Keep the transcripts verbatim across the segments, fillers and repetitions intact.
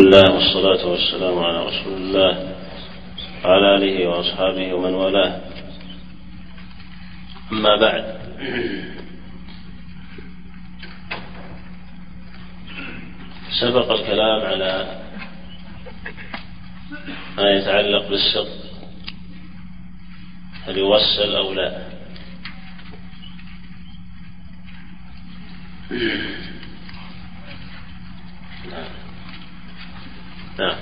الله والصلاة والسلام على رسول الله وعلى آله وأصحابه ومن والاه. أما بعد، سبق الكلام على ما يتعلق بالسقط، هل يغسل أو لا؟ نعم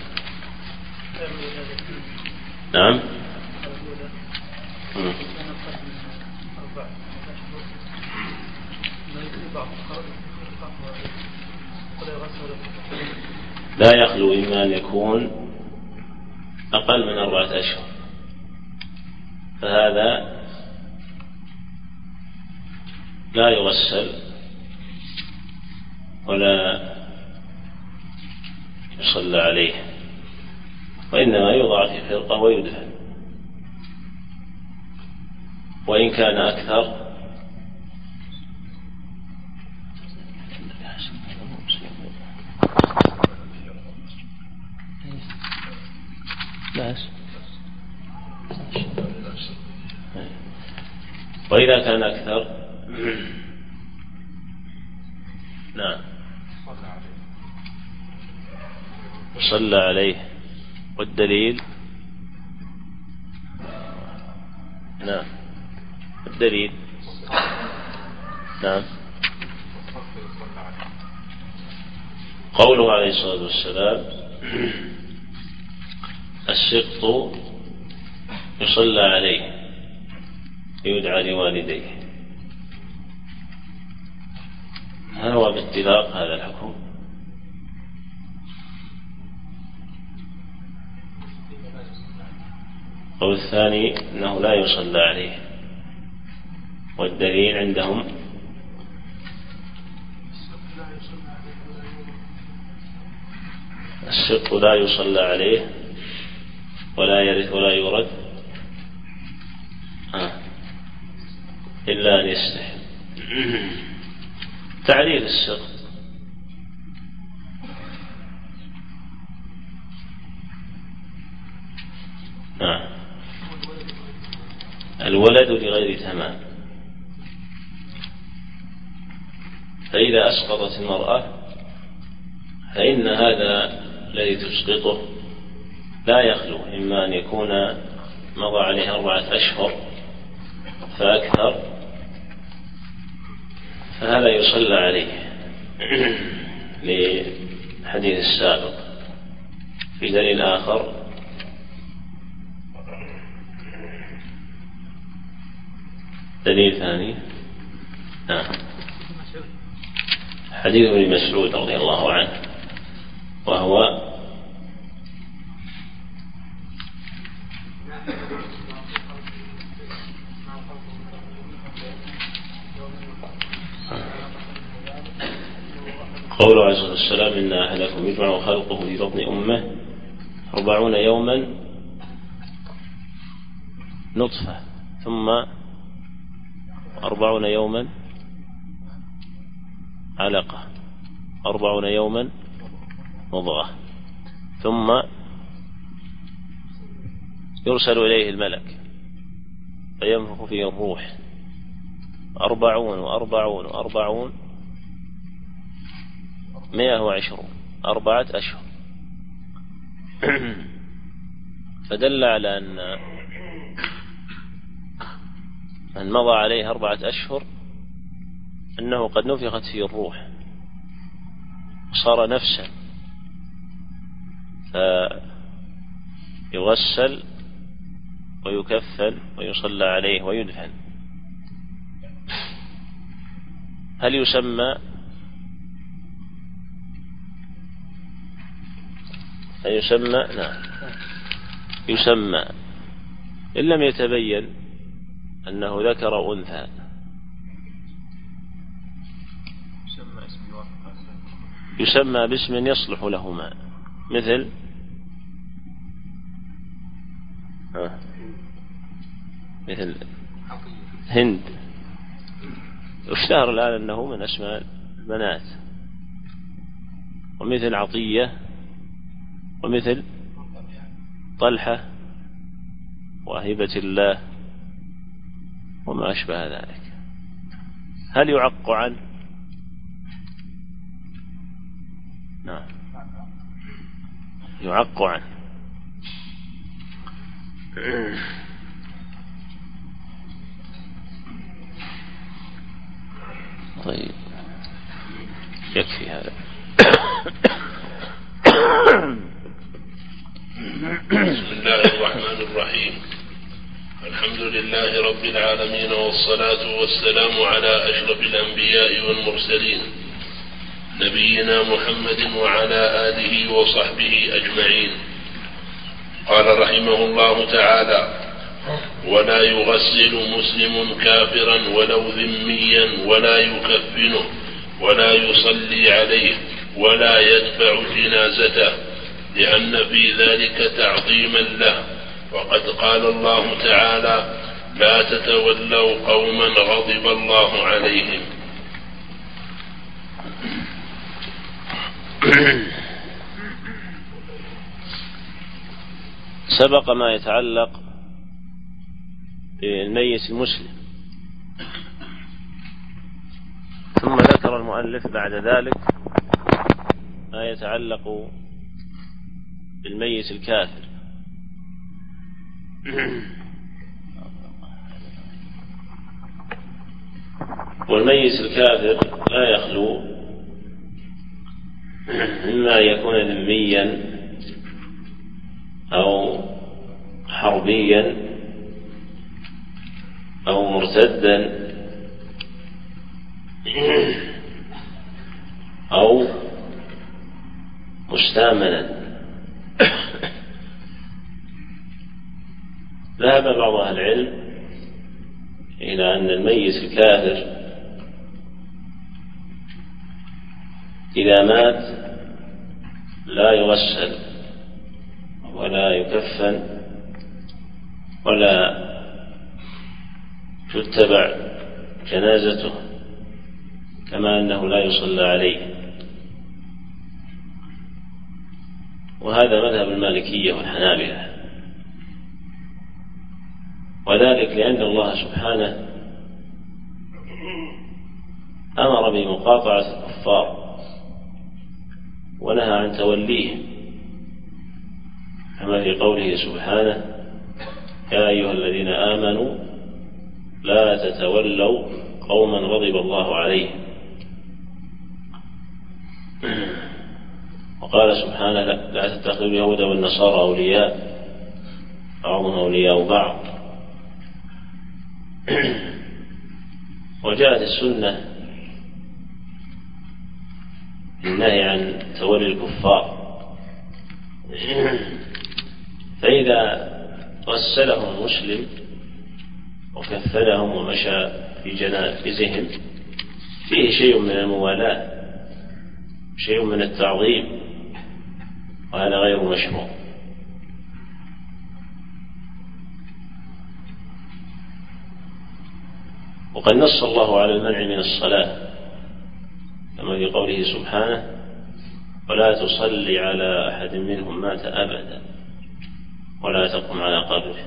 نعم لا يخلو إما أن يكون أقل من أربعة أشهر، فهذا لا يغسل ولا يصلى عليه، وإنما يوضع في خرقة ويدفن. وإن كان أكثر وإذا كان أكثر نعم صلى عليه. والدليل نعم الدليل نعم قوله عليه الصلاة والسلام: السقط يصلى عليه يدعى لوالديه. هل هو باتفاق هذا الحكم؟ أو الثاني أنه لا يصلى عليه، والدليل عندهم السقط لا يصلى عليه ولا يرث ولا يورث آه. إلا أن يستحي. تعريف السقط: آه. الولد لغير تمام، فإذا أسقطت المرأة فإن هذا الذي تسقطه لا يخلو إما أن يكون مضى عليه أربعة أشهر فأكثر، فهذا يصلى عليه لحديث السابق. في دليل آخر: دليل ثاني نعم حديث ابن مسعود رضي الله عنه، وهو قوله عليه الصلاة والسلام: إن أحدكم يجمع خلقه في بطن أمه أربعون يوما نطفة، ثم أربعون يوما علقة، أربعون يوما مضغة، ثم يرسل إليه الملك فينفخ فيه الروح، أربعون وأربعون وأربعون مئة وعشرون، أربعة أشهر. فدل على أن من مضى عليه أربعة أشهر أنه قد نفخت فيه الروح وصار نفسا، فيغسل ويكفن ويصلى عليه ويدفن. هل يسمى هل يسمى نعم يسمى إن لم يتبين أنه ذكر أو أنثى، يسمى باسم يصلح لهما، مثل آه. مثل هند، اشتهر الآن أنه من أسماء البنات، ومثل عطية ومثل طلحة وهبة الله وما أشبه ذلك. هل يعق عنه؟ نعم يعق عنه. طيب يكفي هذا. بسم الله الرحمن الرحيم. الحمد لله رب العالمين، والصلاة والسلام على أشرف الأنبياء والمرسلين نبينا محمد وعلى آله وصحبه أجمعين. قال رحمه الله تعالى: ولا يغسل مسلم كافرا ولو ذميا ولا يكفنه ولا يصلي عليه ولا يدفع جنازته، لأن في ذلك تعظيما له. وقد قال الله تعالى: لا تتولوا قوما غضب الله عليهم. سبق ما يتعلق بالميت المسلم، ثم ذكر المؤلف بعد ذلك ما يتعلق بالميت الكافر. والميت الكافر لا يخلو إما أن يكون ذميا أو حربيا أو مرتدا أو مستامنا. ذهب بعض أهل العلم إلى أن الميت الكافر إذا مات لا يغسل ولا يكفن ولا تتبع جنازته، كما أنه لا يصلى عليه. وهذا مذهب المالكية والحنابلة، وذلك لأن الله سبحانه أمر بمقاطعة الكفار ونهى عن توليهم، كما في قوله سبحانه: يا أيها الذين آمنوا لا تتولوا قوما غضب الله عليهم. وقال سبحانه: لا تتخذوا اليهود والنصارى أولياء بعضهم أولياء بعض. وجاءت السنة النهي عن تولي الكفار، فإذا غسلهم المسلم وكفلهم ومشى في جنائزهم فيه شيء من الموالاة، شيء من التعظيم، وهذا غير مشروع. وقد نص الله على المنع من الصلاة، كما في قوله سبحانه: ولا تصلي على أحد منهم مات أبدا ولا تقم على قبره.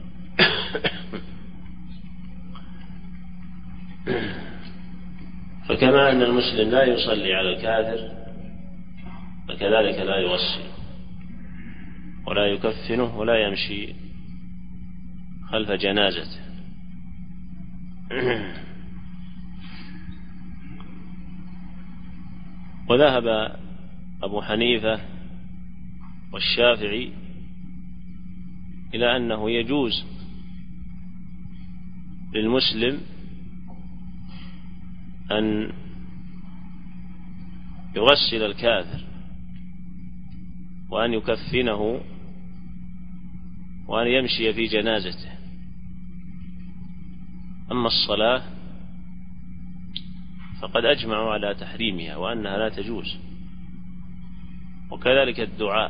فكما أن المسلم لا يصلي على الكافر، فكذلك لا يغسل ولا يكفنه ولا يمشي خلف جنازته. وذهب أبو حنيفة والشافعي إلى أنه يجوز للمسلم أن يغسل الكافر وأن يكفنه وأن يمشي في جنازته. أما الصلاة فقد أجمعوا على تحريمها وأنها لا تجوز، وكذلك الدعاء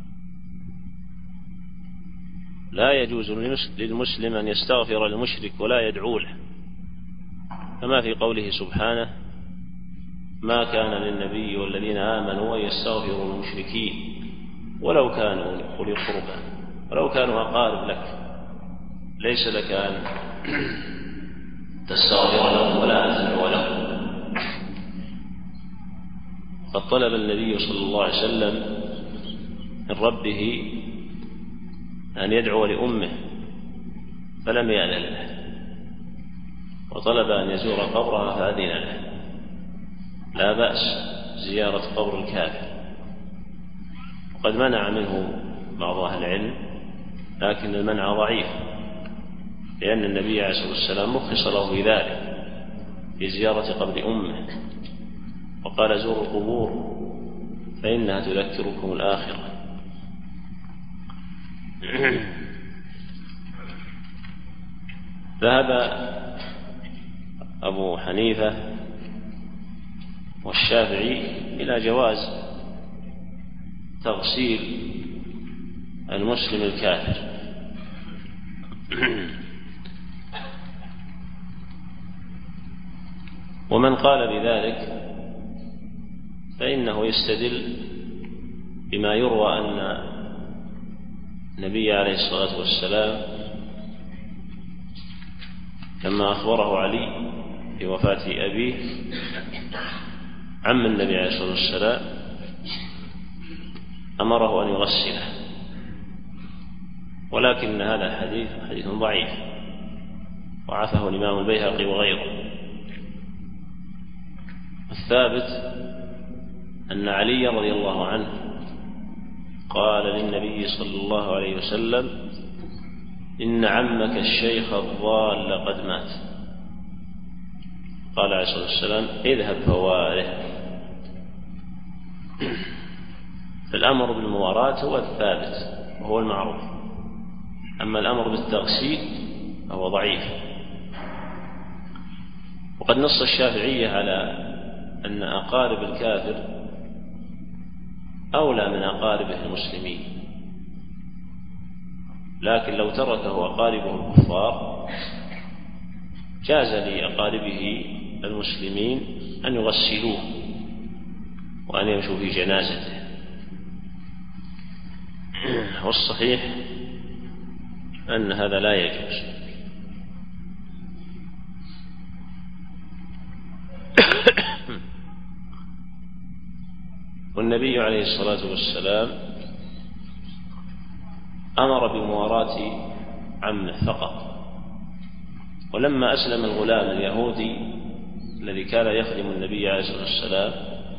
لا يجوز للمسلم أن يستغفر للمشرك ولا يدعو له، كما في قوله سبحانه: ما كان للنبي والذين آمنوا أن يستغفروا للمشركين ولو كانوا أولي قربى، ولو كانوا أقارب لك، ليس لك أن تستغفر لهم ولا أن تدعو لهم. قد طلب النبي صلى الله عليه وسلم من ربه أن يدعو لأمه فلم يأذن له، وطلب أن يزور قبرها فأذن له. لا بأس زيارة قبر الكافر، وقد منع منه بعض أهل العلم، لكن المنع ضعيف، لأن النبي عليه الصلاة والسلام رخص له بذلك في زيارة قبر أمه، وقال زوروا القبور فإنها تذكركم الآخرة. ذهب أبو حنيفة والشافعي إلى جواز تغسيل المسلم الكافر، ومن قال بذلك فإنه يستدل بما يروى أن النبي عليه الصلاة والسلام لما أخبره علي في وفاة أبيه عم النبي عليه الصلاة والسلام أمره أن يغسله، ولكن هذا الحديث حديث ضعيف وعفه الإمام البيهقي وغيره. الثابت أن علي رضي الله عنه قال للنبي صلى الله عليه وسلم إن عمك الشيخ الضال قد مات، قال عليه الصلاة والسلام اذهب فواره. فالأمر بالمواراة هو الثابت وهو المعروف، أما الأمر بالتغسيل فهو ضعيف. وقد نص الشافعية على أن أقارب الكافر أولى من أقاربه المسلمين، لكن لو تركه أقاربه الكفار جاز لأقاربه المسلمين أن يغسلوه وأن يمشوا في جنازته. والصحيح أن هذا لا يجوز. والنبي عليه الصلاة والسلام أمر بمواراة عمه فقط، ولما أسلم الغلام اليهودي الذي كان يخدم النبي عليه الصلاة والسلام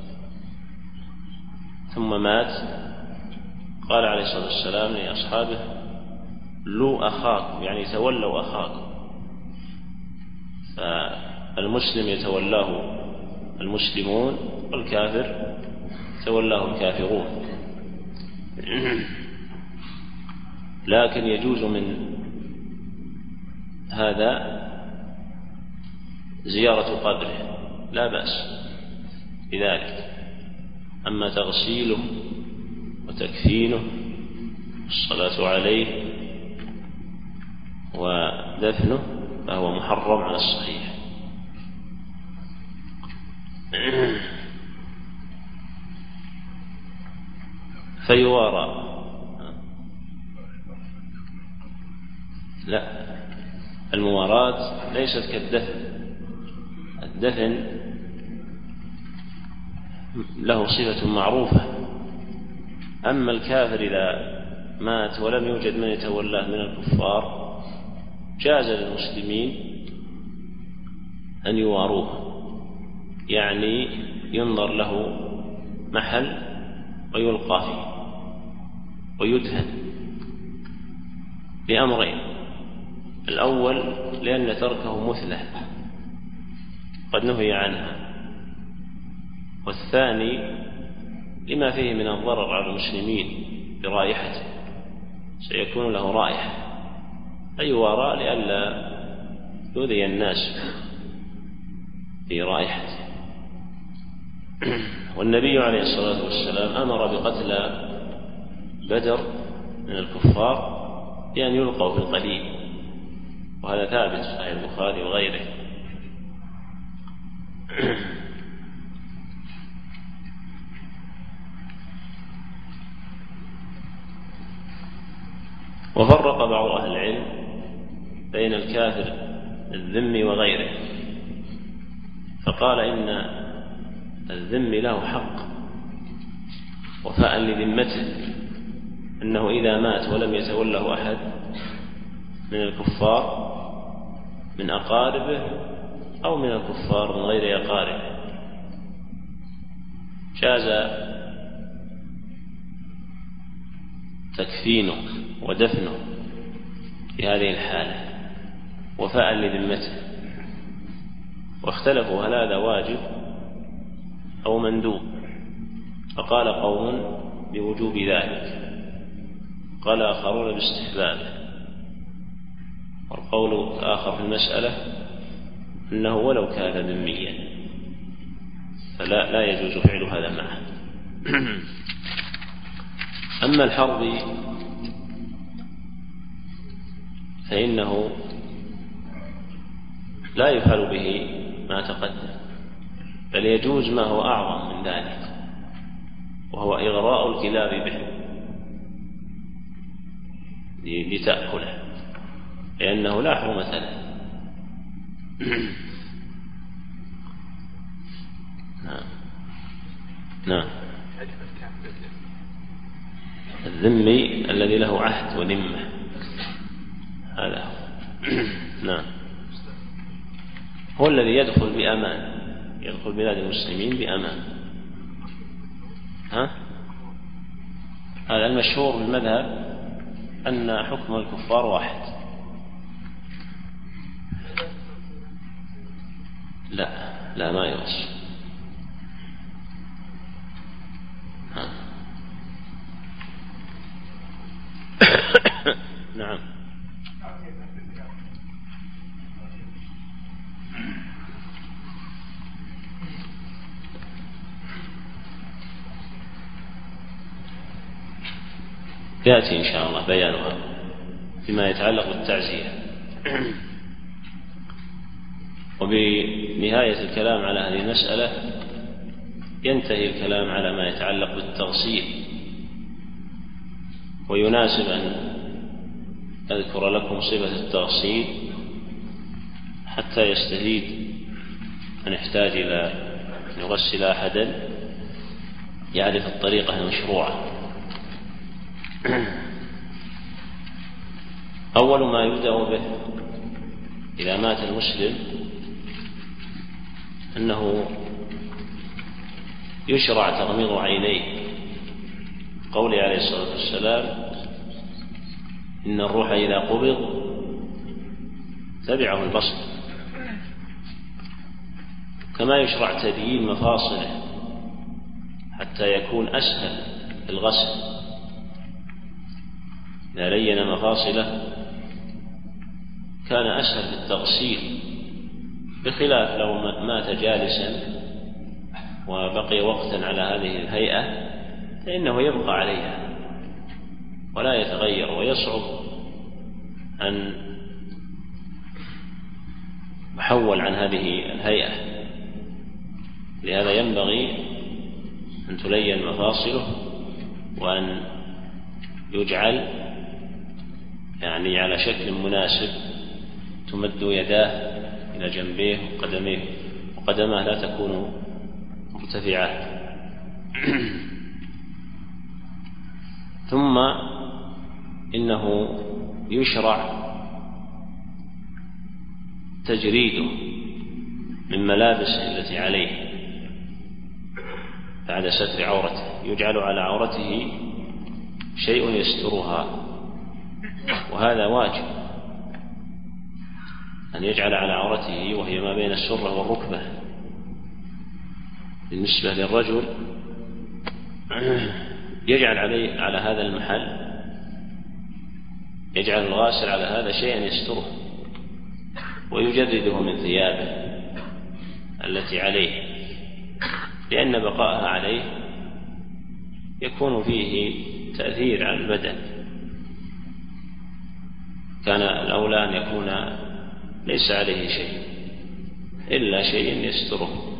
ثم مات، قال عليه الصلاة والسلام لأصحابه لو أخاكم، يعني تولوا أخاكم، فالمسلم يتولاه المسلمون والكافر تولاه الكافرون. لكن يجوز من هذا زيارة قبره، لا بأس بذلك. أما تغسيله وتكفينه والصلاة عليه ودفنه فهو محرم على الصحيح. فيوارى، لا، المواراة ليست كالدفن. الدفن له صفة معروفة، أما الكافر إذا مات ولم يوجد من يتولاه من الكفار جاز للمسلمين أن يواروه، يعني ينظر له محل ويلقى فيه ويدفن بأمرين: الأول لأن تركه مثلة قد نهي عنها، والثاني لما فيه من الضرر على المسلمين برائحته، سيكون له رائحة فيوارى لئلا يؤذي الناس في رائحته. والنبي عليه الصلاة والسلام أمر بقتل بدر من الكفار بأن يلقوا في القليل، وهذا ثابت في صحيح البخاري وغيره. وفرق بعض أهل العلم بين الكافر الذمي وغيره، فقال إن الذمي له حق وفاء لذمته، أنه إذا مات ولم يتوله أحد من الكفار من أقاربه أو من الكفار من غير أقاربه جاز تكفينه ودفنه في هذه الحالة وفاء لذمته. واختلفوا هل هذا واجب أو مندوب، فقال قوم بوجوب ذلك، قال آخرون باستحبابه، والقول الآخر في المسألة أنه ولو كان ذميا فلا لا يجوز فعل هذا معه. أما الحربي فإنه لا يفعل به ما تقدم، بل يجوز ما هو أعظم من ذلك، وهو إغراء الكلاب به لتأكله، لأنه لا حرمة له. نعم نعم الذمي الذي له عهد وذمة هذا هو. نعم هو الذي يدخل بأمان، يدخل بلاد المسلمين بأمان. ها؟ هذا المشهور بالمذهب أن حكم الكفار واحد. لا لا ما يوصل. نعم يأتي إن شاء الله بيانها فيما يتعلق بالتعزية. وبنهاية الكلام على هذه المسألة ينتهي الكلام على ما يتعلق بالتغسيل، ويناسب أن أذكر لكم صفة التغسيل حتى يستفيد من يحتاج إلى أن يغسل أحدا يعرف الطريقة المشروعة. أول ما يبدأ به إذا مات المسلم أنه يشرع تغميض عينيه، قوله عليه الصلاة والسلام إن الروح إذا قبض تبعه البصر، كما يشرع تديين مفاصله حتى يكون أسهل في الغسل. إذا لين مفاصله كان أسهل في التغسيل، بخلاف لو مات جالسا وبقي وقتا على هذه الهيئة فإنه يبقى عليها ولا يتغير، ويصعب أن يحول عن هذه الهيئة. لهذا ينبغي أن تلين مفاصله وأن يجعل يعني على شكل مناسب، تمد يداه إلى جنبيه وقدميه، وقدماه لا تكون مرتفعات. ثم إنه يشرع تجريده من ملابسه التي عليه بعد ستر عورته، يجعل على عورته شيء يسترها، وهذا واجب أن يجعل على عورته وهي ما بين السرة والركبة. بالنسبة للرجل يجعل عليه على هذا المحل، يجعل الغاسل على هذا شيئا يستره ويجرده من ثيابه التي عليه، لأن بقاءها عليه يكون فيه تأثير على البدن. كان الأولى أن يكون ليس عليه شيء إلا شيء يستره،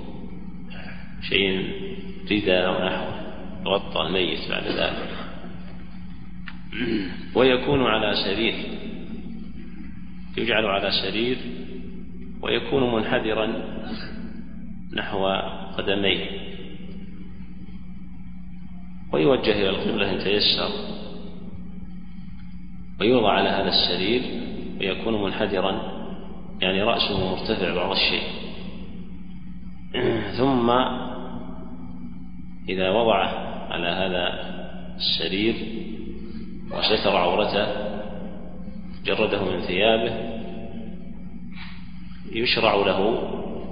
شيء رداء أو نحوه يغطى الميت بعد ذلك. ويكون على سرير، يجعل على سرير ويكون منحدرا نحو قدميه، ويوجه إلى القبلة إن تيسر، ويوضع على هذا السرير ويكون منحدرا يعني رأسه مرتفع بعض الشيء. ثم إذا وضعه على هذا السرير وستر عورته جرده من ثيابه، يشرع له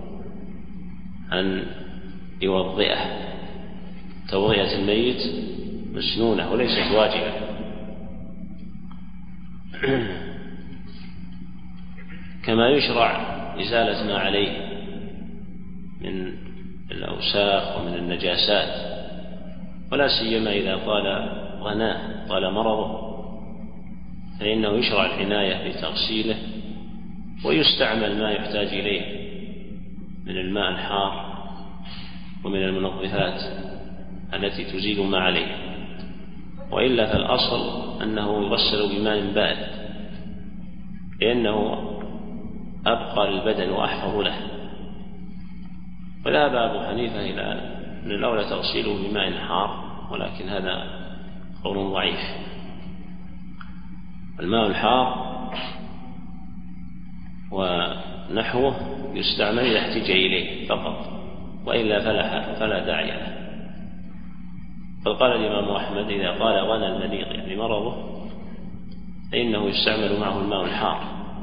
أن يوضئه توضئة الميت مسنونة وليست واجبة، كما يشرع إزالة ما عليه من الأوساخ ومن النجاسات، ولا سيما إذا طال غناه طال مرضه، فإنه يشرع العناية بتغسيله، ويستعمل ما يحتاج إليه من الماء الحار ومن المنظفات التي تزيل ما عليه، وإلا فالأصل أنه يغسل بماء بارد، لأنه أبقى للبدن وأحفظ له. وذهب أبو حنيفة إلى أن الأولى تغسيله بماء حار، ولكن هذا قول ضعيف. الماء الحار ونحوه يستعمل إذا احتاج إليه فقط، وإلا فلا, فلا داعي له. قد قال الإمام أحمد إذا قال غنى المريض يعني مرضه فإنه يستعمل معه الماء الحار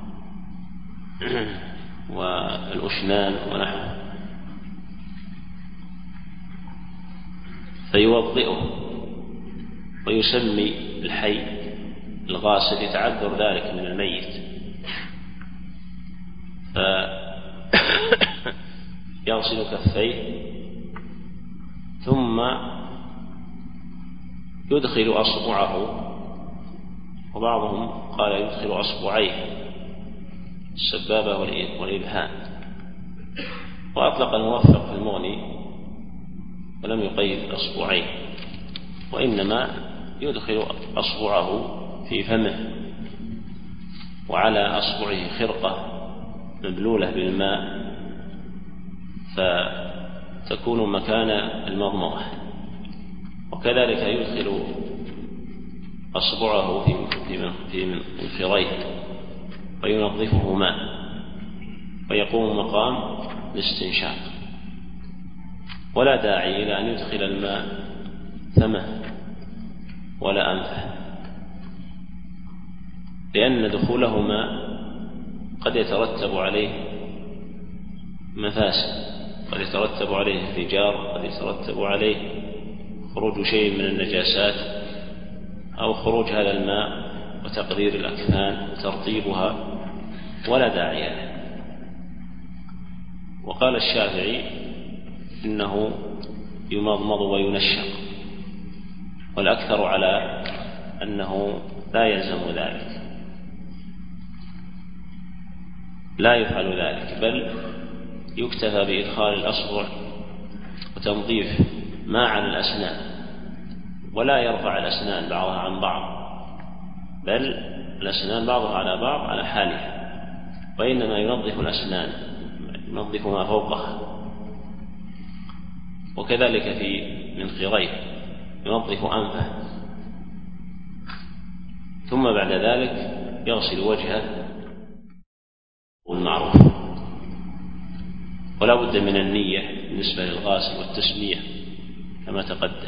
والأشنان ونحوه، فيوضئه ويسمي الحي الغاسل يتعذر ذلك من الميت، فيغسل كفيه ثم يدخل أصبعه، وبعضهم قال يدخل أصبعيه السبابة والإبهام، وأطلق الموفق في المغني ولم يقيد الأصبعين، وإنما يدخل أصبعه في فمه وعلى أصبعه خرقة مبلولة بالماء فتكون مكان المضمضة، وكذلك يدخل أصبعه في منخريه وينظفهما ويقوم مقام الاستنشاق، ولا داعي إلى أن يدخل الماء فمه ولا أنفه، لأن دخولهما قد يترتب عليه مفاسد، قد يترتب عليه انفجار، قد يترتب عليه خروج شيء من النجاسات، أو خروج هذا الماء وتقدير الأكفان وترطيبها، ولا داعي له. وقال الشافعي إنه يمضمض وينشق، والأكثر على أنه لا يلزم ذلك، لا يفعل ذلك، بل يكتفى بإدخال الأصبع وتنظيف ما على الأسنان، ولا يرفع الأسنان بعضها عن بعض، بل الأسنان بعضها على بعض على حالها، وإنما ينظف الأسنان، ينظف ما فوقها، وكذلك في منخريه ينظف أنفه، ثم بعد ذلك يغسل وجهه والمعروف، ولا بد من النية بالنسبة للغاسل والتسمية كما تقدم.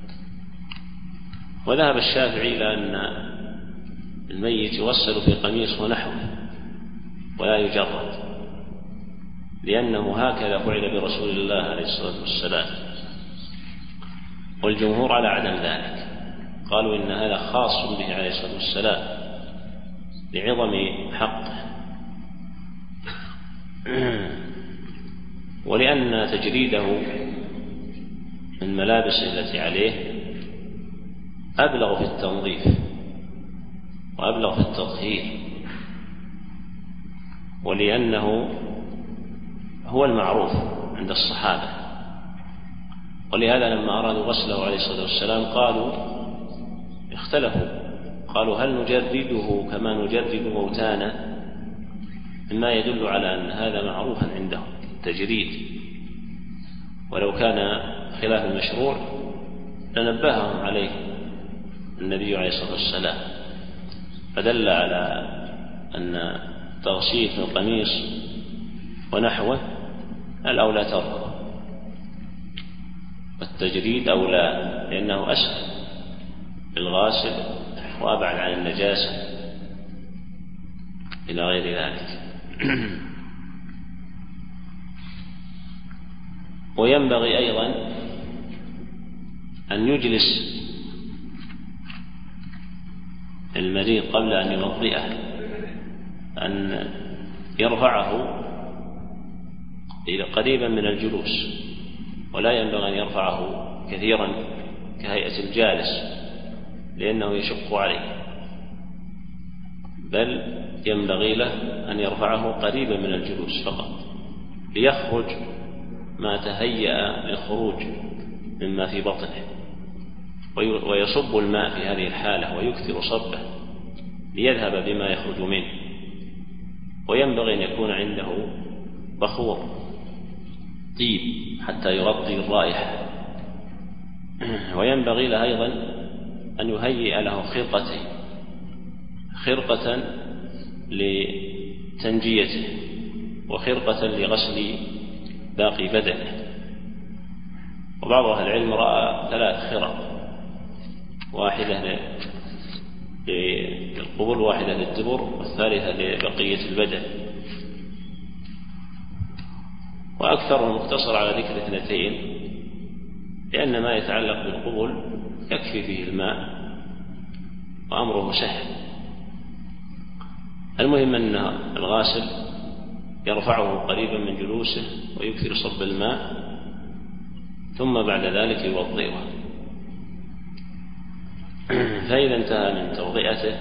وذهب الشافعي إلى أن الميت يغسل في قميص ونحوه ولا يجرد، لأنه هكذا فعل برسول الله عليه الصلاة والسلام، والجمهور على عدم ذلك، قالوا إن هذا خاص به عليه الصلاة والسلام لعظم حقه، ولأن تجريده من ملابسه التي عليه أبلغ في التنظيف وأبلغ في التطهير، ولأنه هو المعروف عند الصحابة، ولهذا لما أرادوا غسله عليه الصلاة والسلام قالوا اختلفوا، قالوا هل نجرده كما نجرد موتانا؟ مما يدل على أن هذا معروفا عندهم التجريد، ولو كان خلاف المشروع لنبههم عليه النبي عليه الصلاة والسلام، فدل على أن تغسيل القميص ونحوه الأولى تركه، والتجريد أولى لأنه أسهل للغاسل وأبعد عن النجاسة إلى غير ذلك. وينبغي أيضا أن يجلس المريض قبل أن يوضئه، أن يرفعه قريبا من الجلوس، ولا ينبغي أن يرفعه كثيرا كهيئة الجالس لأنه يشق عليه، بل ينبغي له أن يرفعه قريبا من الجلوس فقط ليخرج ما تهيأ للخروج مما في بطنه، ويصب الماء في هذه الحالة ويكثر صبه ليذهب بما يخرج منه. وينبغي أن يكون عنده بخور طيب حتى يغطي الرائحة. وينبغي له أيضا أن يهيئ له خرقتين، خرقة لتنجيته وخرقة لغسل باقي بدنه. وبعض أهل العلم رأى ثلاث خرق، واحدة للقبل واحدة للدبر والثالثة لبقية البدن، وأكثرهم مقتصر على ذكر اثنتين لأن ما يتعلق بالقبل يكفي فيه الماء وأمره سهل. المهم أن الغاسل يرفعه قريبا من جلوسه ويكثر صب الماء، ثم بعد ذلك يوضئه. فإذا انتهى من توضئته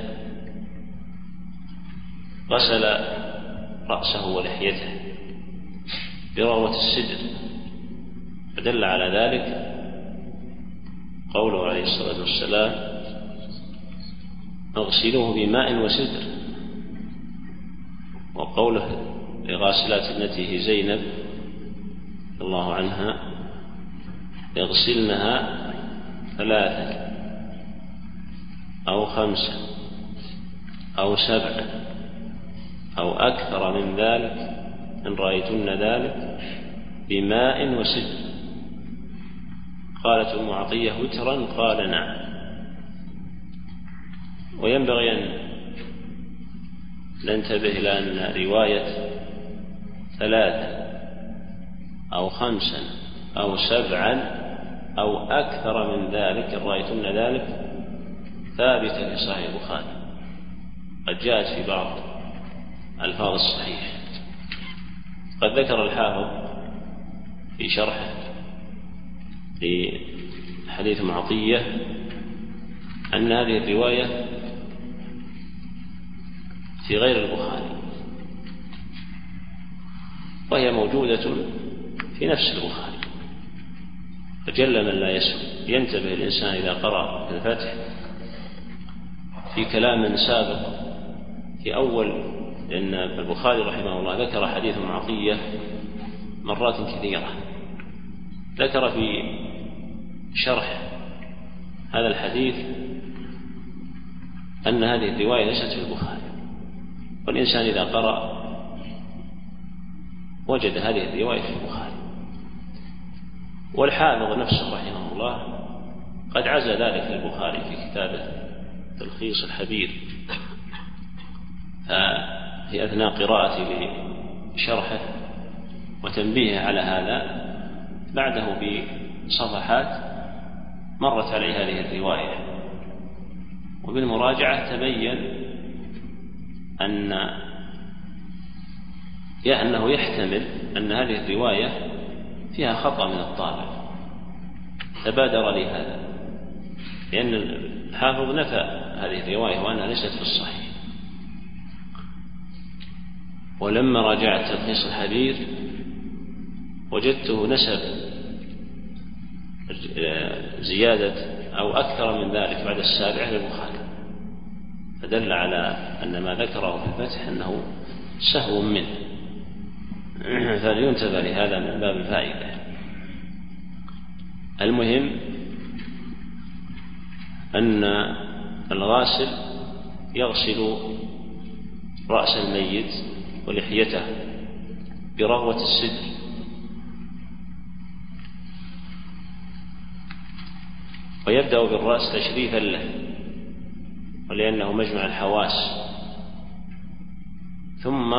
غسل رأسه ولحيته بروة السدر، فدل على ذلك قوله عليه الصلاة والسلام اغسلوه بماء وسدر، وقوله لغاسلات ابنته زينب رضي الله عنها يغسلنها ثلاثة أو خمسة أو سبعة أو أكثر من ذلك إن رأيتن ذلك بماء وسدر. قالت أم عطية وترا؟ قال نعم. وينبغي أن ننتبه إلى أن رواية ثلاثة أو خمسا أو سبعا أو أكثر من ذلك إن رأيتن ذلك ثابتة في صحيح البخاري، قد جاءت في بعض ألفاظ الصحيح. قد ذكر الحافظ في شرحه لحديث معطية أن هذه الرواية في غير البخاري، وهي موجودة في نفس البخاري، فجل من لا يسمع. ينتبه الإنسان إذا قرأ في الفتح في كلام سابق في أول، لأن البخاري رحمه الله ذكر حديث معطية مرات كثيرة، ذكر في شرح هذا الحديث أن هذه الرواية ليست في البخاري، والإنسان إذا قرأ وجد هذه الرواية في البخاري. والحافظ نفسه رحمه الله قد عزى ذلك في البخاري في كتابه تلخيص الحبير، في أثناء قراءتي لشرحه وتنبيه على هذا بعده بصفحات مرت عليه هذه الرواية، وبالمراجعة تبين أن أنه يحتمل أن هذه الرواية فيها خطأ من الطالب، تبادر لهذا، لأن الحافظ نفى هذه الرواية وأنها ليست في الصحيح. ولما راجعت تلخيص الحبير وجدته نسب زيادة أو أكثر من ذلك بعد السابعة للبخاري، فدل على أن ما ذكره في الفتح أنه سهو منه، فلينتبه لهذا من باب الفائدة. المهم أن الغاسل يغسل رأس الميت ولحيته برغوة السدر، ويبدأ بالرأس تشريفا له ولأنه مجمع الحواس، ثم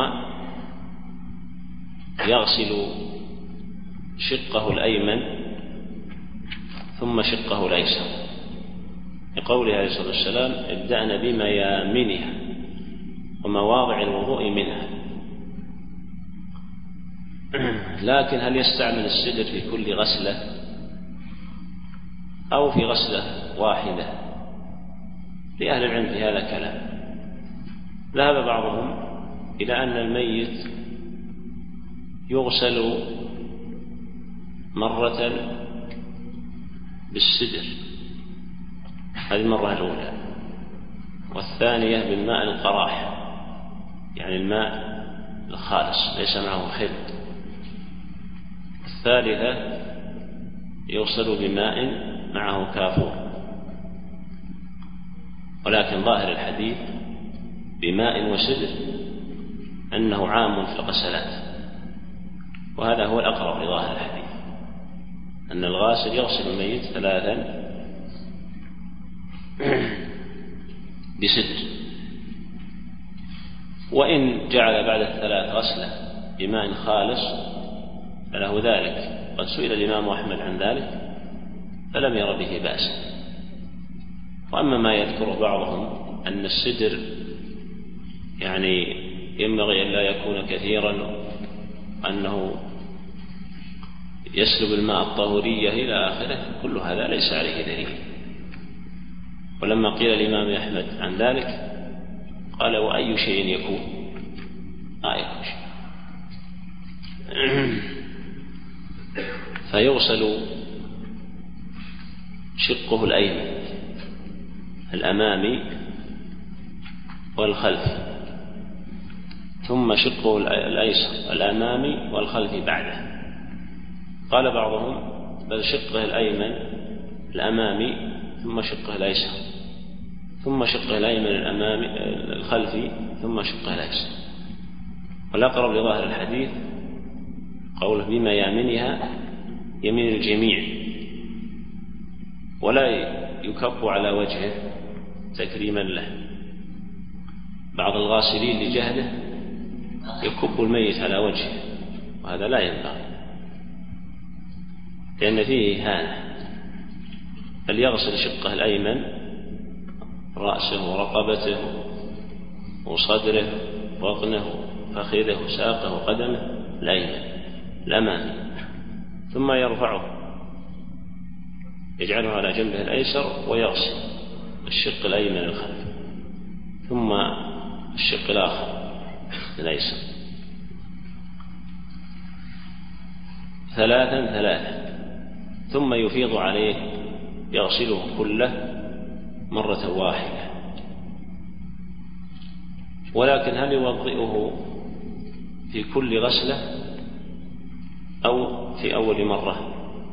يغسل شقه الأيمن ثم شقه الأيسر، لقوله عليه الصلاة والسلام ابدأنا بميامنها ومواضع الوضوء منها. لكن هل يستعمل السدر في كل غسلة أو في غسلة واحدة؟ لأهل العلم في هذا كلام. ذهب بعضهم إلى أن الميت يغسل مرة بالسدر، هذه المرة الأولى، والثانية بالماء القراح، يعني الماء الخالص ليس معه خلط، الثالثة يغسل بماء معه كافور. ولكن ظاهر الحديث بماء وسدر أنه عام في الغسلات، وهذا هو الأقرب لظاهر الحديث، أن الغاسل يغسل الميت ثلاثا بسدر، وإن جعل بعد الثلاث غسلة بماء خالص فله ذلك. قد سئل الإمام أحمد عن ذلك فلم ير به بأسا. وأما ما يذكر بعضهم أن السدر يعني ينبغي أن لا يكون كثيرا، أنه يسلب الماء الطهورية إلى آخره، كل هذا ليس عليه دليل. ولما قيل الإمام أحمد عن ذلك قال وأي شيء يكون؟ ما يكون شيء. فيغسل شقه الأيمن الأمامي والخلفي، ثم شقه الأيسر الأمامي والخلفي بعده. قال بعضهم بل شقه الأيمن الأمامي ثم شقه الأيسر، ثم شقه الأيمن الأمامي الخلفي، ثم شقه الأيسر. والأقرب لظاهر الحديث قوله بميامنها يمين الجميع، ولا يكب على وجهه تكريما له. بعض الغاسلين لجهله يكب الميت على وجهه، وهذا لا ينبغي لأن فيه إهانة. بل يغسل شقه الأيمن رأسه ورقبته وصدره وبطنه فخذه وساقه وقدمه الأيمن الأمامي، ثم يرفعه يجعله على جنبه الأيسر ويغسل الشق الأيمن الخلفي، ثم الشق الآخر الأيسر، ثلاثا ثلاثا، ثم يفيض عليه يغسله كله مرة واحدة. ولكن هل يوضئه في كل غسلة أو في أول مرة؟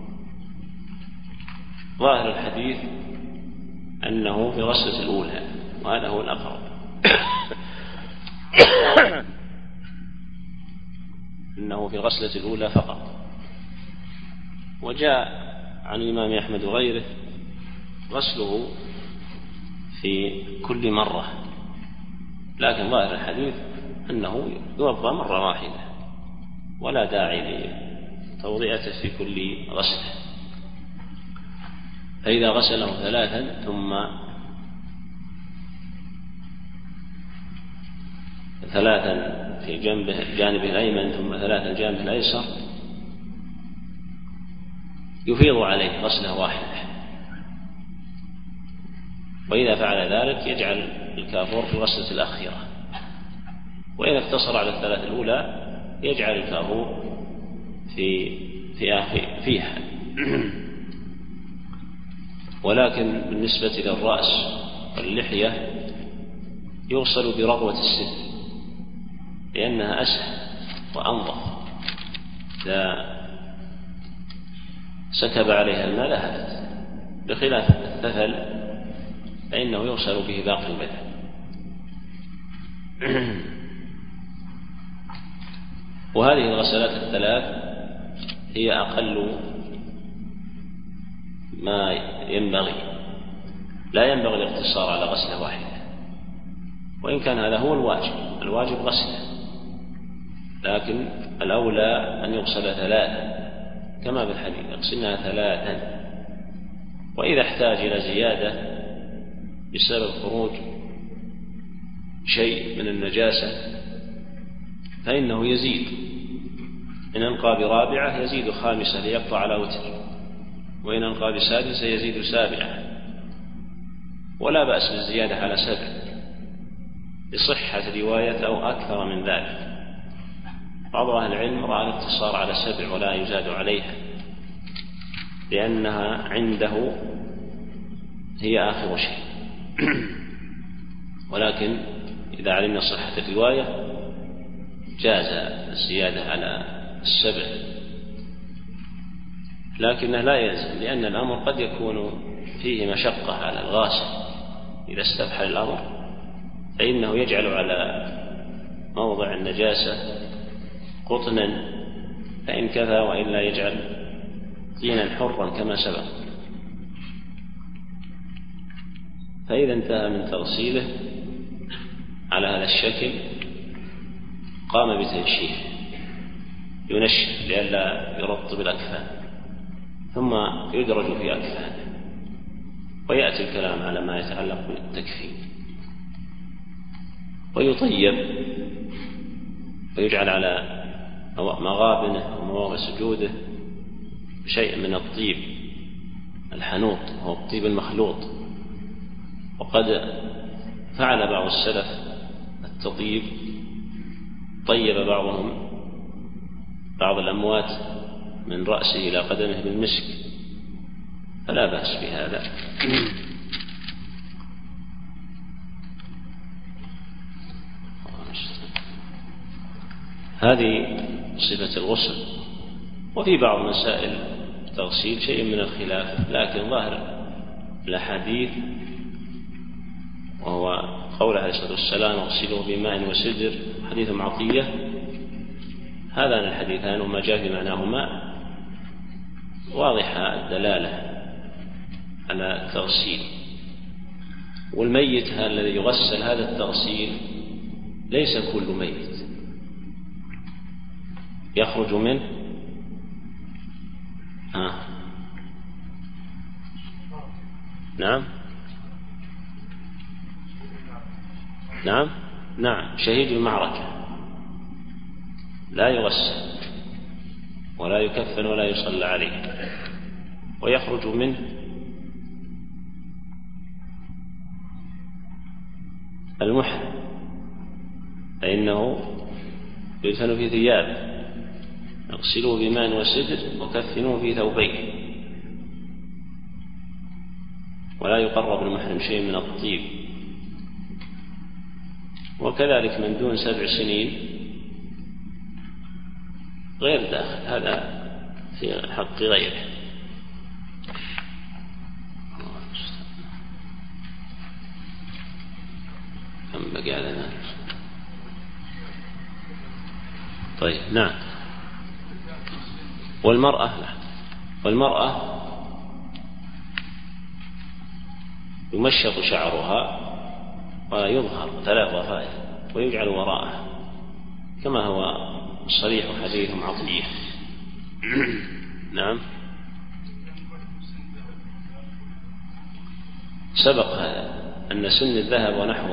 ظاهر الحديث أنه في غسلة الأولى، وهذا هو الأقرب. أنه في غسلة الأولى فقط. وجاء عن الإمام أحمد وغيره غسله في كل مرة، لكن ظاهر الحديث أنه يوضأ مرة واحدة ولا داعي لتوضئته في كل غسلة. فإذا غسله ثلاثا ثم ثلاثا في جنبه جانبه الأيمن ثم ثلاثا جانبه الأيسر يفيض عليه غسلة واحدة. وإذا فعل ذلك يجعل الكافور في الغسلة الأخيرة، وإن اقتصر على الثلاث الأولى يجعل الكافور في في آخر فيها. ولكن بالنسبة للرأس واللحية يغسل برغوة الستر لأنها أسهل وأنظف، إذا سكب عليها الماء ذهبت، بخلاف الثفل فإنه يغسل به باقي البدن. وهذه الغسلات الثلاث هي أقل ما ينبغي، لا ينبغي الاقتصار على غسلة واحدة، وإن كان هذا هو الواجب، الواجب غسله، لكن الأولى أن يغسل ثلاثا كما بالحديث اغسلنها ثلاثا. وإذا احتاج إلى زيادة بسبب خروج شيء من النجاسة فإنه يزيد، إن أنقى برابعة يزيد خامسة ليقطع على وتر، وإن أنقى بسادسة يزيد سابعة، ولا بأس بالزيادة على سبع لصحة رواية أو أكثر من ذلك. بعض أهل العلم رأى الاقتصار على سبع ولا يزاد عليها، لأنها عنده هي آخر شيء. ولكن إذا علمنا صحة الرواية جاز الزيادة على السبع، لكنه لا يلزم، لأن الأمر قد يكون فيه مشقة على الغاسل، إذا استفحل الأمر فإنه يجعل على موضع النجاسة قطنا فإن كفى، وإلا يجعل طينا حرا كما سبق. فإذا انتهى من تغسيله على هذا الشكل قام بتنشيف ينشف لئلا يرطب الأكفان، ثم يدرج في أكفانه، ويأتي الكلام على ما يتعلق بالتكفين، ويطيب ويجعل على مغابنه ومواضع سجوده شيء من الطيب الحنوط وهو الطيب المخلوط. وقد فعل بعض السلف التطيب، طيب بعضهم بعض الأموات من رأسه إلى قدمه بالمسك، فلا بأس بهذا. هذه صفة الغسل. وفي بعض مسائل التغسيل شيء من الخلاف، لكن ظاهر الأحاديث وهو قوله عليه الصلاة والسلام اغسلوا بماء وسدر، حديث عطية، هذان الحديثان وما جاء في معناهما واضحة الدلالة على التغسيل. والميت الذي يغسل هذا التغسيل ليس كل ميت يخرج منه آه. نعم نعم نعم شهيد المعركة لا يغسل ولا يكفن ولا يصلى عليه، ويخرج منه المحرم فإنه يدفن في ثيابه، اغسلوا بماء وسدر وكفنوه في ثوبيه، ولا يقرب المحرم شيء من الطيب. وكذلك من دون سبع سنين غير داخل، هذا في حق غيره. كم بقي لنا؟ طيب نعم. والمرأة لا. والمرأة يمشط شعرها ويظهر ثلاث ضفائر ويجعل وراءها، كما هو صريح حديث عطية. نعم سبق هذا أن سن الذهب ونحوه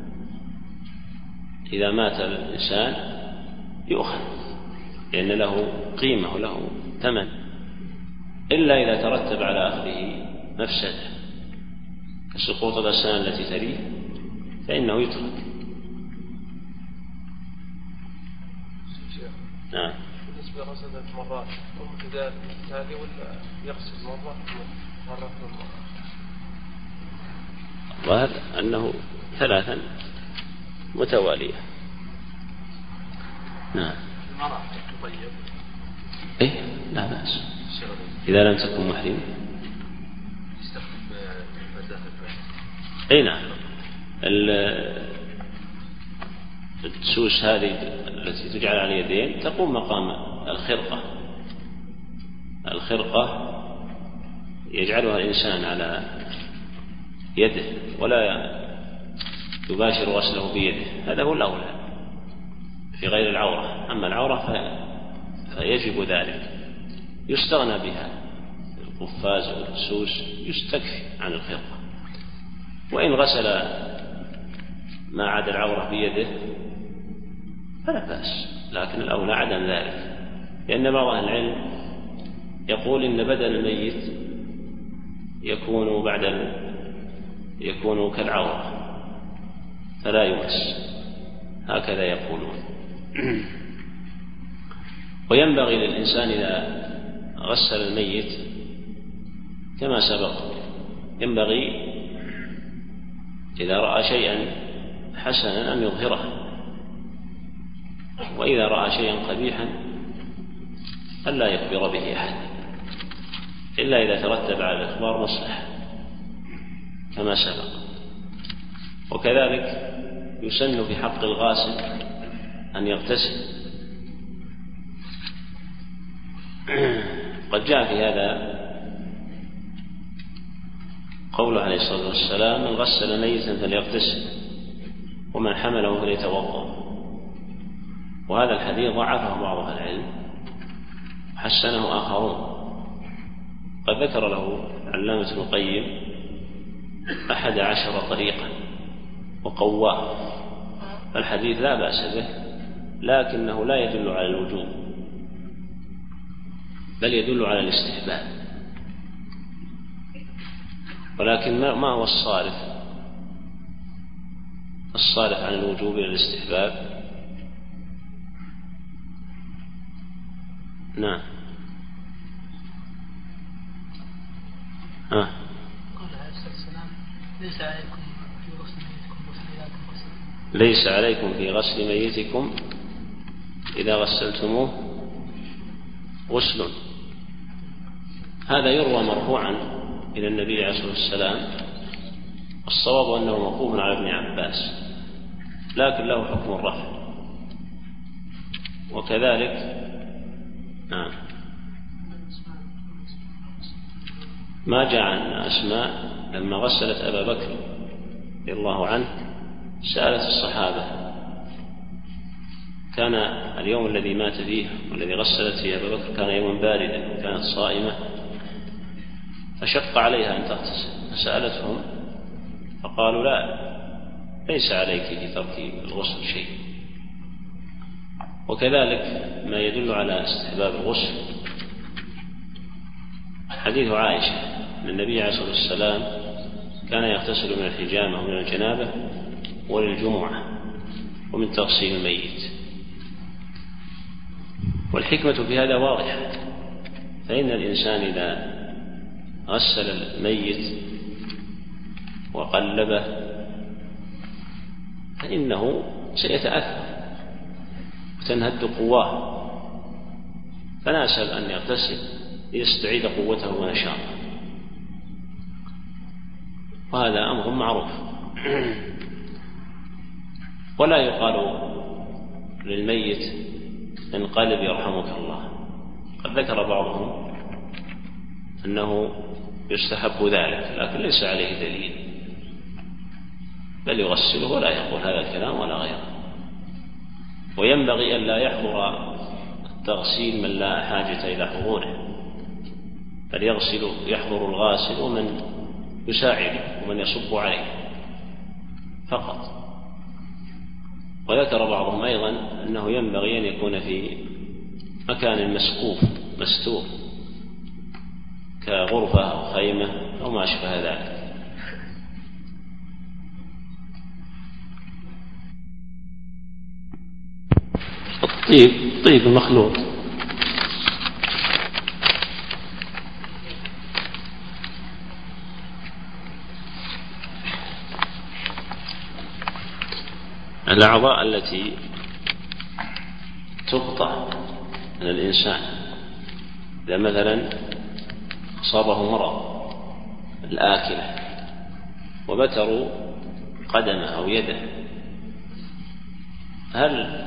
إذا مات الإنسان يؤخذ، لأن له قيمة وله ثمن، إلا إذا ترتب على أخذه مفسدة كسقوط الأسنان التي تليه فإنه يترك. نعم. بالنسبة لغسل مرات ومتدال هذه ولا يغسل مرة مرة مرة؟ الظاهر أنه ثلاثا متوالية. نعم. المرأة تطيب. إيه لا بأس إذا لم تكن محرم. يستخدم مزاف. أي نعم. الدسوس هذه التي تجعل على اليدين تقوم مقام الخرقة. الخرقة يجعلها الإنسان على يده ولا يباشر غسله بيده، هذا هو الأولى في غير العورة. أما العورة فيجب ذلك، يستغنى بها القفاز والدسوس يستكفي عن الخرقة. وإن غسل ما عدا العورة بيده فلا بأس، لكن الأولى عدم ذلك، لأن بعض أهل العلم يقول إن بدن الميت يكون بعد يكون كالعورة فلا يمس، هكذا يقولون. وينبغي للإنسان إذا غسل الميت كما سبق، ينبغي إذا رأى شيئا حسنا أن يظهره، وإذا رأى شيئا قبيحا ألا يخبر به أحد إلا إذا ترتب على الإخبار مصلحة كما سبق. وكذلك يسن في حق الغاسل أن يغتسل. قد جاء في هذا قوله عليه الصلاة والسلام: من غسل ميتا فليغتسل ومن حمله فليتوضأ. وهذا الحديث ضعفه بعض أهل العلم حسنه آخرون. قد ذكر له علامة ابن القيم أحد عشر طريقا وقواه، فالحديث لا بأس به، لكنه لا يدل على الوجوب بل يدل على الاستحباب. ولكن ما هو الصارف الصارف عن الوجوب إلى الاستحباب؟ نعم. ها. قال عليه الصلاة والسلام: ليس عليكم في غسل ميتكم غسل إذا غسل ليس عليكم في غسل ميتكم إذا غسلتموه غسل. هذا يروى مرفوعا إلى النبي عليه الصلاة والسلام، الصواب أنه موقوف على ابن عباس، لكن له حكم الرفع. وكذلك نعم ما جاء عن أسماء لما غسلت أبا بكر رضي الله عنه سألت الصحابة: كان اليوم الذي مات فيه والذي غسلت فيه أبا بكر كان يوما باردا وكانت صائمة فشق عليها أن تغتسل، فسألتهم فقالوا: لا، ليس عليك في ترك الغسل شيء. وكذلك ما يدل على استحباب الغسل حديث عائشة أن النبي عليه الصلاة والسلام كان يغتسل من الحجامة ومن الجنابة وللجمعة ومن تغسيل الميت. والحكمة في هذا واضحة، فإن الإنسان إذا غسل الميت وقلبه فإنه سيتأثر وتنهد قواه، فناسب أن يغتسل ليستعيد قوته ونشاطه، وهذا أمر معروف. ولا يقال للميت انقلب يرحمك الله. قد ذكر بعضهم أنه يستحب ذلك، لكن ليس عليه دليل، بل يغسله ولا يقول هذا الكلام ولا غيره. وينبغي أن لا يحضر التغسيل من لا حاجة إلى حضوره، بل يغسل يحضر الغاسل ومن يساعده ومن يصب عليه فقط. وذكر بعضهم أيضا أنه ينبغي أن يكون في مكان مسقوف مستور كغرفة أو خيمة أو ما أشبه ذلك. الطيب طيب المخلوط الأعضاء التي تقطع من الإنسان إذا مثلا أصابه مرض الآكلة وبتروا قدمه أو يده، هل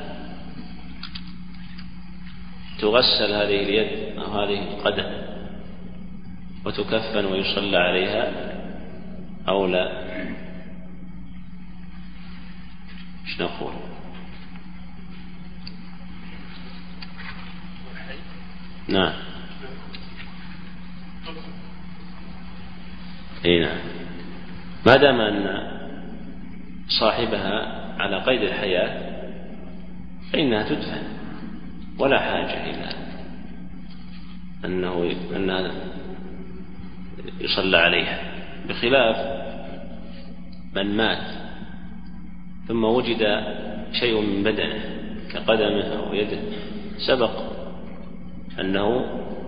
تغسل هذه اليد أو هذه القدم وتكفن ويصلى عليها أو لا؟ ايش نقول؟ نعم اي نعم، ما دام أن صاحبها على قيد الحياة فإنها تدفن ولا حاجة إلى أنه أنها يصلى عليها، بخلاف من مات ثم وجد شيء من بدنه كقدمه أو يده سبق أنه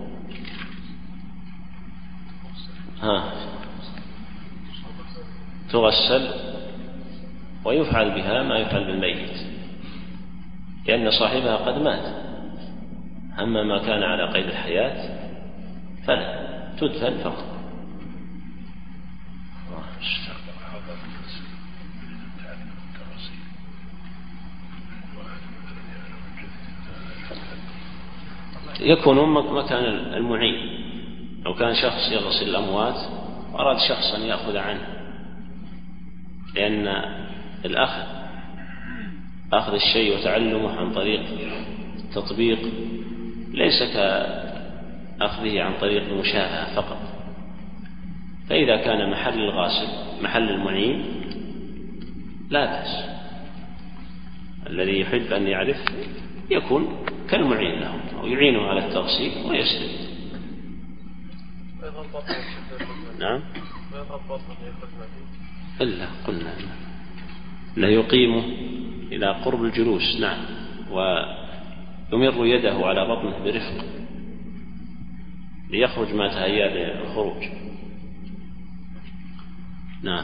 ها تغسل ويفعل بها ما يفعل بالميت، لأن صاحبها قد مات. أما ما كان على قيد الحياة فلا، تدفن فقط. يكون مكان المعين، لو كان شخص يغسل الأموات وأراد شخص أن يأخذ عنه، لأن الأخذ أخذ الشيء وتعلمه عن طريق التطبيق ليس كأخذه عن طريق المشافهة فقط. فإذا كان محل الغاسل محل المعين لا بأس، الذي يحب أن يعرف يكون كالمعين له أو يعينه على التغسيل ويسلم. نعم إلا قلنا لا يقيمه إلى قرب الجلوس، نعم، ويمر يده على بطنه برفق ليخرج ما تهيأ للخروج. نعم.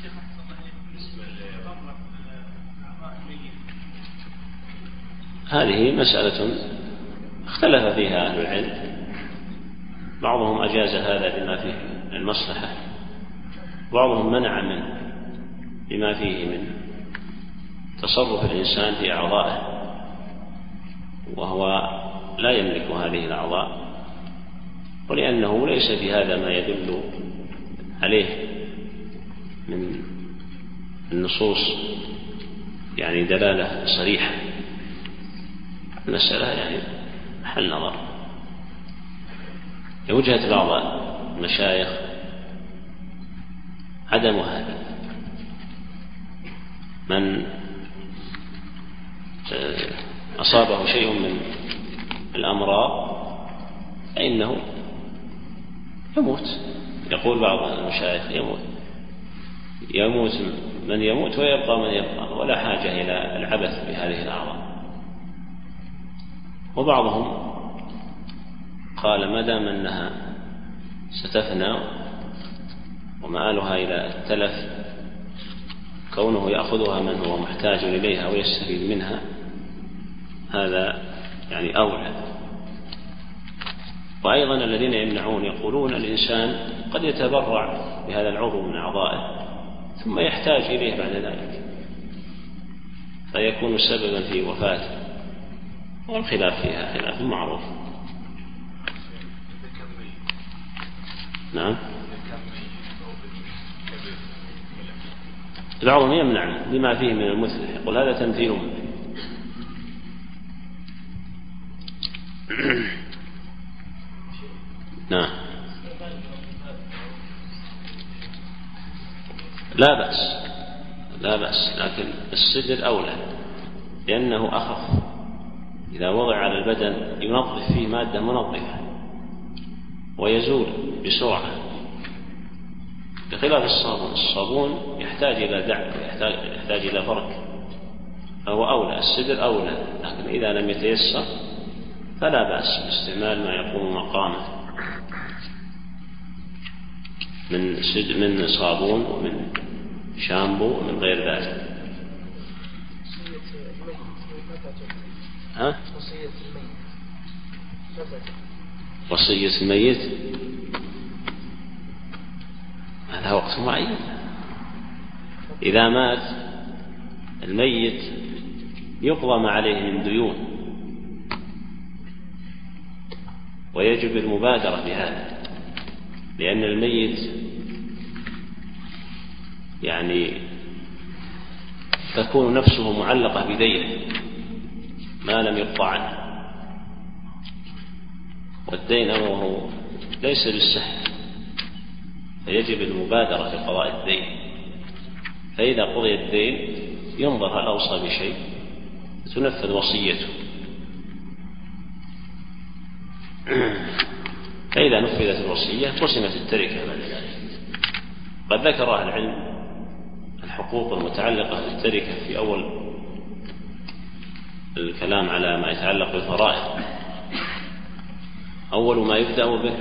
هذه مسألة اختلف فيها أهل العلم، بعضهم أجاز هذا لما فيه المصلحة، بعضهم منع منه لما فيه من تصرف الإنسان في أعضائه وهو لا يملك هذه الأعضاء، ولأنه ليس في هذا ما يدل عليه من النصوص يعني دلالة صريحة. المسألة يعني محل نظر. لوجهة بعض المشايخ عدم هذا، من أصابه شيء من الأمراض فإنه يموت. يقول بعض المشايخ يموت يموت من يموت ويبقى من يبقى، ولا حاجة إلى العبث بهذه الأعراض. وبعضهم قال ما دام أنها ستفنى ومآلها إلى التلف، كونه يأخذها من هو محتاج إليها ويستفيد منها هذا يعني أولى. وأيضا الذين يمنعون يقولون الإنسان قد يتبرع بهذا العضو من أعضائه ثم يحتاج إليه بعد ذلك فيكون سببا في وفاته، والخلاف فيها خلاف معروف. نعم. بعضهم يمنع لما فيه من المثل، يقول هذا تمثيل منه. نعم لا بأس لا بأس، لكن السدر أولى لأنه أخف، إذا وضع على البدن ينظف فيه مادة منظفة ويزول بسرعة، بخلاف الصابون. الصابون يحتاج إلى دعك ويحتاج يحتاج إلى فرك، فهو أولى، السدر أولى. لكن إذا لم يتيسر فلا بأس باستعمال ما يقوم مقامه من من صابون ومن شامبو ومن غير ذلك. ها؟ وصية الميت وصية الميت هذا وقت معين. إذا مات الميت يقضى ما عليه من ديون، ويجب المبادرة بهذا، لأن الميت يعني تكون نفسه معلقة بدينه ما لم يقضى عنه، والدين أمره ليس بالسهل، فيجب المبادرة في قضاء الدين. فإذا قضي الدين ينظر هل أوصى بشيء تنفذ وصيته، فإذا نفذت الوصية قسمت التركة بعد ذلك. قد ذكر أهل العلم الحقوق المتعلقة بالتركة في أول الكلام على ما يتعلق بالفرائض. أول ما يبدأ به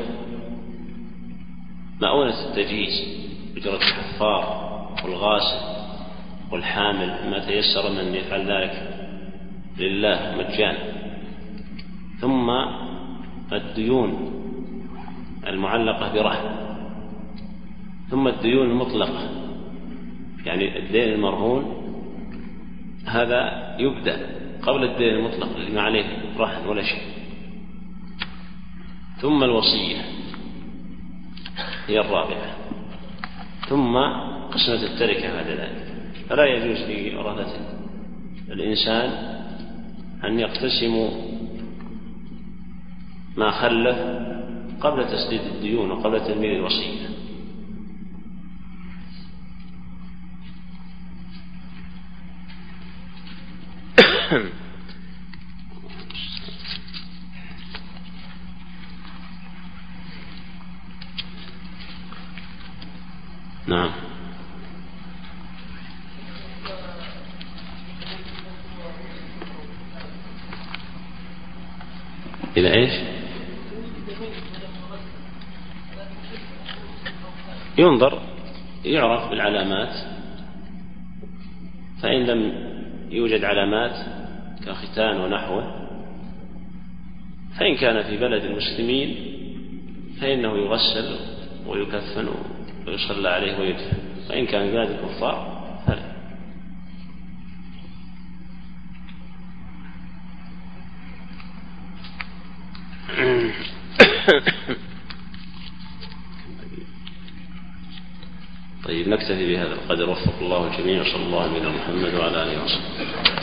مؤونة التجهيز، أجرة الحفار والغاسل والحامل ما تيسر من يفعل ذلك لله مجانا، ثم الديون المعلقة برهن، ثم الديون المطلقة يعني الدين المرهون هذا يبدأ قبل الدين المطلق اللي ما عليه رهن ولا شيء، ثم الوصية هي الرابعة، ثم قسمة التركة بعد ذلك. فلا يجوز لورثة الإنسان أن يقتسموا ما خلف قبل تسديد الديون وقبل تنفيذ الوصية. نعم. إلى إيش؟ ينظر يعرف بالعلامات، فإن لم يوجد علامات كختان ونحوه، فإن كان في بلد المسلمين فإنه يغسل ويكفن ويصلى عليه ويدفن، وإن كان في بلاد الكفار فلا. طيب نكتفي بهذا القدر، وفق الله الجميع، صلى الله عليه وسلم محمد وعلى آله وصحبه.